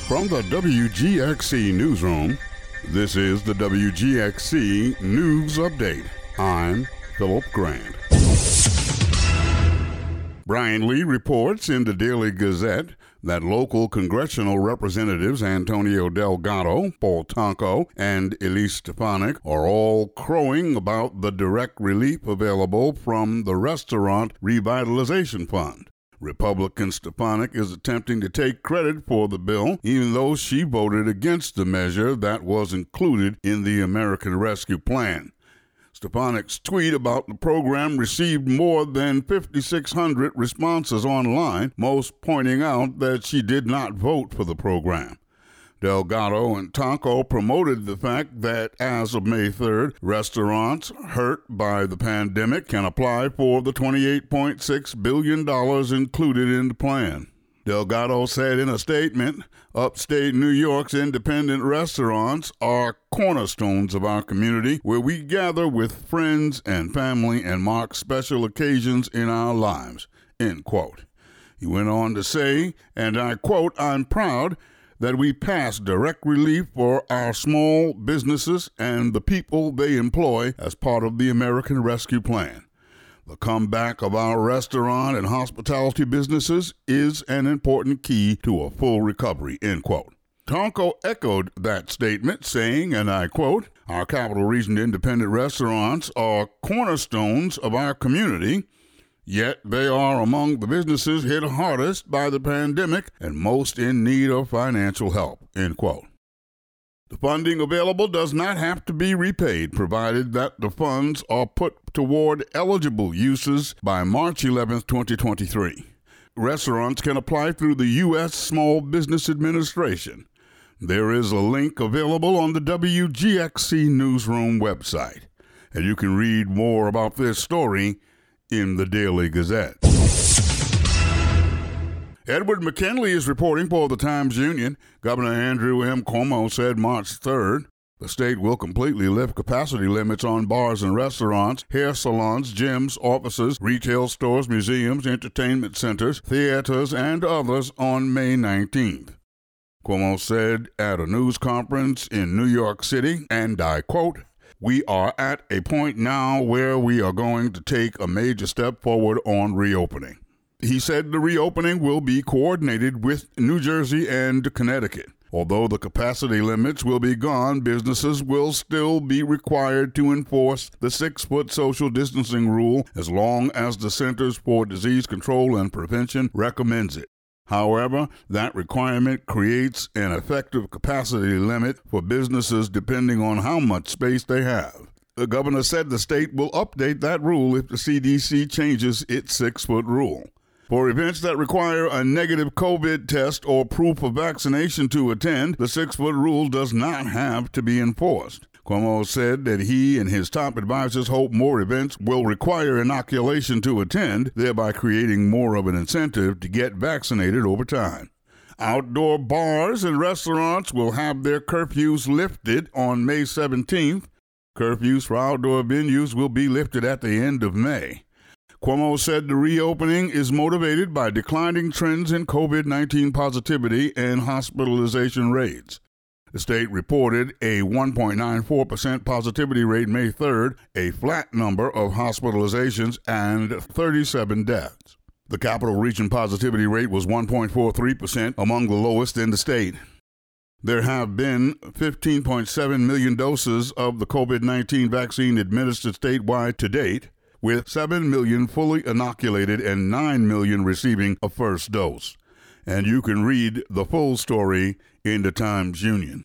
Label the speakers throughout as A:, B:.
A: From the WGXC Newsroom, this is the WGXC News Update. I'm Philip Grant. Brian Lee reports in the Daily Gazette that local congressional representatives Antonio Delgado, Paul Tonko, and Elise Stefanik are all crowing about the direct relief available from the Restaurant Revitalization Fund. Republican Stefanik is attempting to take credit for the bill, even though she voted against the measure that was included in the American Rescue Plan. Stefanik's tweet about the program received more than 5,600 responses online, most pointing out that she did not vote for the program. Delgado and Tonko promoted the fact that as of May 3rd, restaurants hurt by the pandemic can apply for the $28.6 billion included in the plan. Delgado said in a statement, upstate New York's independent restaurants are cornerstones of our community where we gather with friends and family and mark special occasions in our lives, end quote. He went on to say, and I quote, I'm proud that we passed direct relief for our small businesses and the people they employ as part of the American Rescue Plan. The comeback of our restaurant and hospitality businesses is an important key to a full recovery, end quote. Tonko echoed that statement, saying, and I quote, our Capital Region independent restaurants are cornerstones of our community, yet they are among the businesses hit hardest by the pandemic and most in need of financial help, end quote. The funding available does not have to be repaid, provided that the funds are put toward eligible uses by March 11, 2023. Restaurants can apply through the U.S. Small Business Administration. There is a link available on the WGXC Newsroom website, and you can read more about this story in the Daily Gazette. Edward McKinley is reporting for the Times-Union. Governor Andrew M. Cuomo said March 3rd the state will completely lift capacity limits on bars and restaurants, hair salons, gyms, offices, retail stores, museums, entertainment centers, theaters, and others on May 19th. Cuomo said at a news conference in New York City, and I quote, we are at a point now where we are going to take a major step forward on reopening. He said the reopening will be coordinated with New Jersey and Connecticut. Although the capacity limits will be gone, businesses will still be required to enforce the 6-foot social distancing rule as long as the Centers for Disease Control and Prevention recommends it. However, that requirement creates an effective capacity limit for businesses depending on how much space they have. The governor said the state will update that rule if the CDC changes its 6-foot rule. For events that require a negative COVID test or proof of vaccination to attend, the 6-foot rule does not have to be enforced. Cuomo said that he and his top advisors hope more events will require inoculation to attend, thereby creating more of an incentive to get vaccinated over time. Outdoor bars and restaurants will have their curfews lifted on May 17th. Curfews for outdoor venues will be lifted at the end of May. Cuomo said the reopening is motivated by declining trends in COVID-19 positivity and hospitalization rates. The state reported a 1.94% positivity rate May 3rd, a flat number of hospitalizations, and 37 deaths. The Capital Region positivity rate was 1.43%, among the lowest in the state. There have been 15.7 million doses of the COVID-19 vaccine administered statewide to date, with 7 million fully inoculated and 9 million receiving a first dose. And you can read the full story in the Times-Union.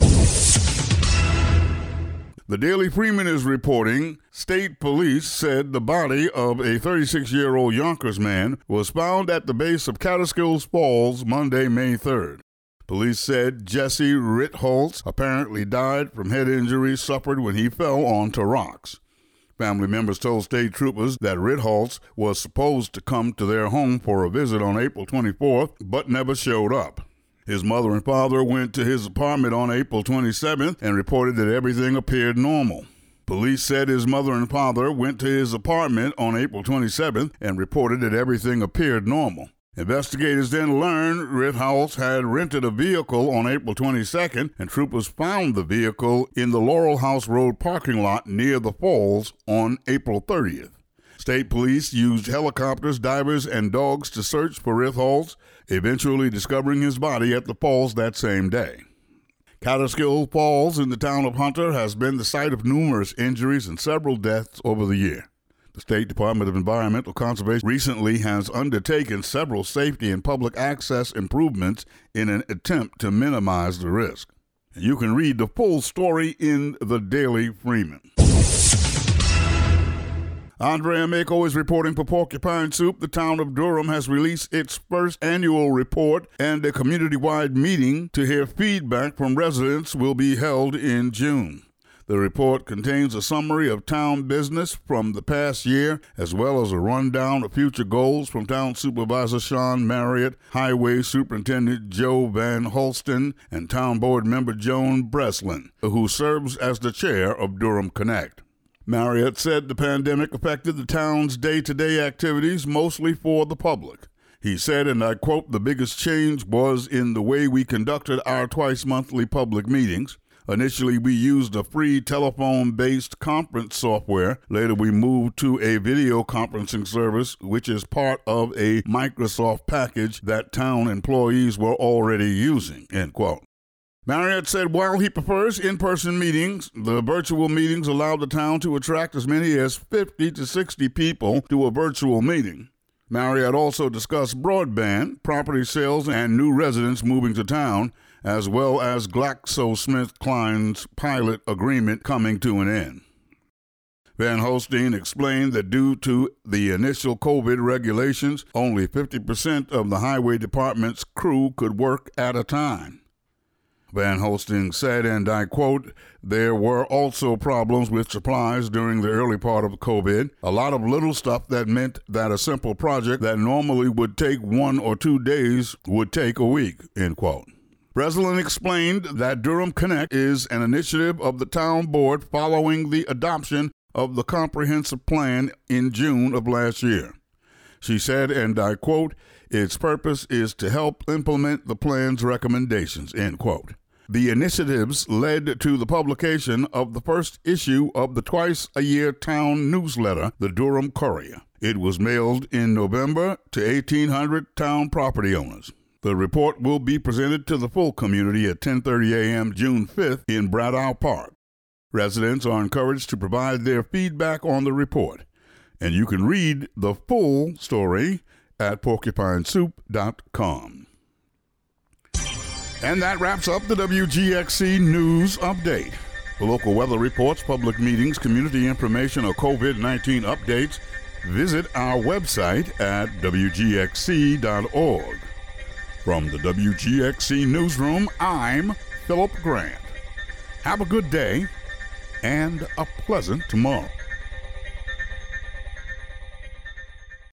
A: The Daily Freeman is reporting state police said the body of a 36-year-old Yonkers man was found at the base of Catskills Falls Monday, May 3rd. Police said Jesse Ritholtz apparently died from head injuries suffered when he fell onto rocks. Family members told state troopers that Ritholtz was supposed to come to their home for a visit on April 24th, but never showed up. His mother and father went to his apartment on April 27th and reported that everything appeared normal. Police said his mother and father went to his apartment on April 27th and reported that everything appeared normal. Investigators then learned Ritholtz had rented a vehicle on April 22nd, and troopers found the vehicle in the Laurel House Road parking lot near the falls on April 30th. State police used helicopters, divers, and dogs to search for Ritholtz, eventually discovering his body at the falls that same day. Catskill Falls in the town of Hunter has been the site of numerous injuries and several deaths over the year. The State Department of Environmental Conservation recently has undertaken several safety and public access improvements in an attempt to minimize the risk. You can read the full story in the Daily Freeman. Andrea Mako is reporting for Porcupine Soup. The town of Durham has released its first annual report, and a community-wide meeting to hear feedback from residents will be held in June. The report contains a summary of town business from the past year, as well as a rundown of future goals from Town Supervisor Sean Marriott, Highway Superintendent Joe Van Holsten, and Town Board Member Joan Breslin, who serves as the chair of Durham Connect. Marriott said the pandemic affected the town's day-to-day activities, mostly for the public. He said, and I quote, "The biggest change was in the way we conducted our twice-monthly public meetings. Initially, we used a free telephone-based conference software. Later, we moved to a video conferencing service, which is part of a Microsoft package that town employees were already using," end quote. Marriott said while he prefers in-person meetings, the virtual meetings allowed the town to attract as many as 50 to 60 people to a virtual meeting. Marriott also discussed broadband, property sales, and new residents moving to town, as well as GlaxoSmithKline's pilot agreement coming to an end. Van Holstein explained that due to the initial COVID regulations, only 50% of the highway department's crew could work at a time. Van Holstein said, and I quote, "There were also problems with supplies during the early part of COVID. A lot of little stuff that meant that a simple project that normally would take 1 or 2 days would take a week," end quote. Breslin explained that Durham Connect is an initiative of the town board following the adoption of the comprehensive plan in June of last year. She said, and I quote, "Its purpose is to help implement the plan's recommendations," end quote. The initiatives led to the publication of the first issue of the twice-a-year town newsletter, the Durham Courier. It was mailed in November to 1,800 town property owners. The report will be presented to the full community at 10:30 a.m. June 5th in Braddow Park. Residents are encouraged to provide their feedback on the report, and you can read the full story at porcupinesoup.com. And that wraps up the WGXC News Update. For local weather reports, public meetings, community information, or COVID-19 updates, visit our website at WGXC.org. From the WGXC Newsroom, I'm Philip Grant. Have a good day and a pleasant tomorrow.